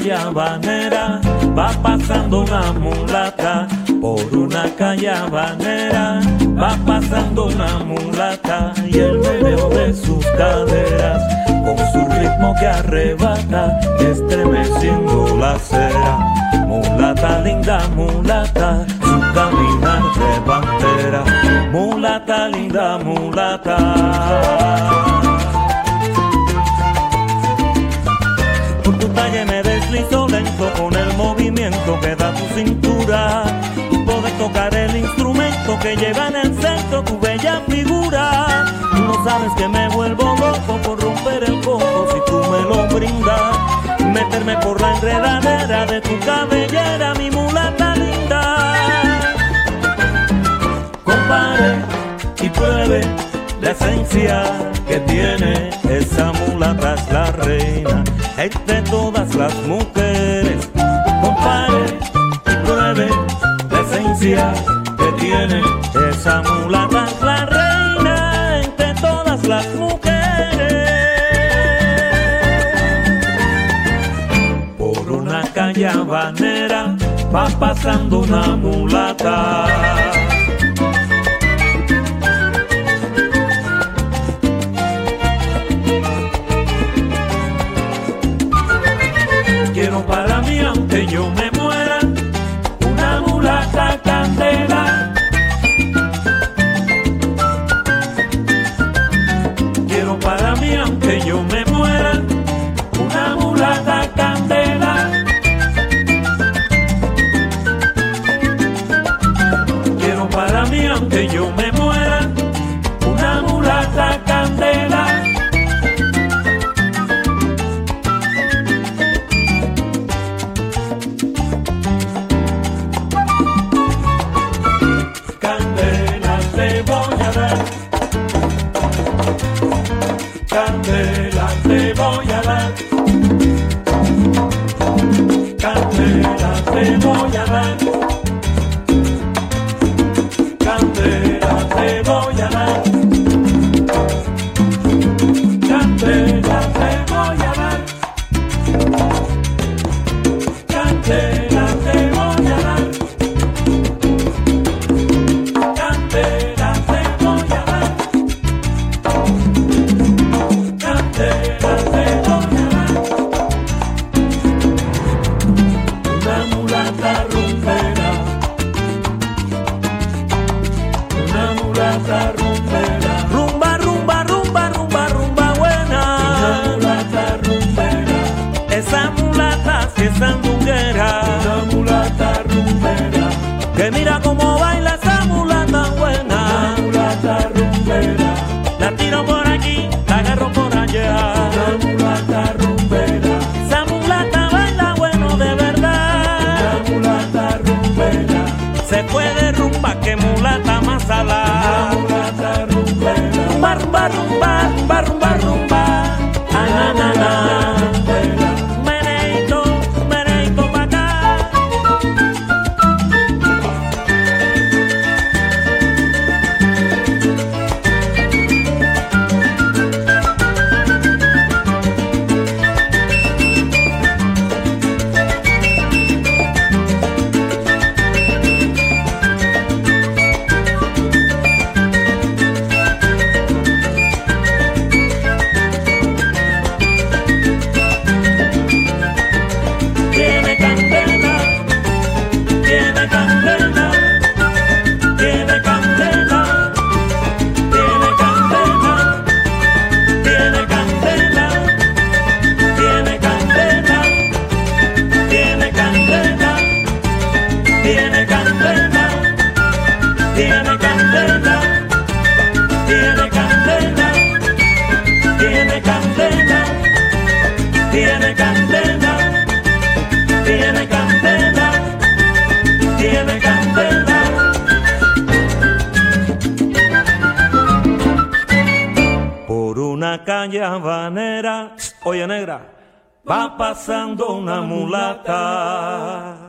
calle habanera va pasando una mulata. Por una calle habanera va pasando una mulata. Y el meneo de sus caderas con su ritmo que arrebata, estremeciendo la acera. Mulata, linda mulata, su caminar de pantera. Mulata, linda mulata. Por tu calle me deslizo lento con el movimiento que da tu cintura. Y poder tocar el instrumento que lleva en el centro tu bella figura. Tú no sabes que me vuelvo loco por romper el coco si tú me lo brindas. Meterme por la enredadera de tu cabellera, mi mulata linda. Compare y pruebe la esencia que tiene esa mulata, es la reina entre todas las mujeres. Compare y pruebe la esencia que tiene esa mulata, es la reina entre todas las mujeres. Por una calle habanera va pasando una mulata. Quiero para mí, aunque yo me muera, una mulata candela. Quiero para mí, aunque yo me muera, una mulata candela. Quiero para mí, aunque yo me muera, una mulata candela. Candela te voy a dar, candela te voy a dar, candela te voy a dar, candela te voy a dar, candela te voy a dar, candela te voy a dar. Rumba, rumba, rumba, rumba, rumba buena. Una mulata rumbera. Esa mulata si es sandunguera. Una mulata rumbera. Que mira cómo baila esa mulata buena. Una mulata rumbera. La tiro por aquí, la agarro por allá. Una mulata rumbera. Esa mulata baila bueno de verdad. Una mulata rumbera. Se puede rumba, que mulata más Una alá. mulata rumbera. Rumba, rumba, rumba, rumba, rumba, rumba. Ah, na, na, na. Meneito, meneito pa' acá. Tiene candela, tiene candela, tiene candela, tiene candela, tiene candela, tiene candela, tiene candela, tiene candela, tiene candela, tiene candela, tiene candela, tiene candela. Tiene candela, tiene candela. Por una calle habanera, oye negra, va pasando una mulata.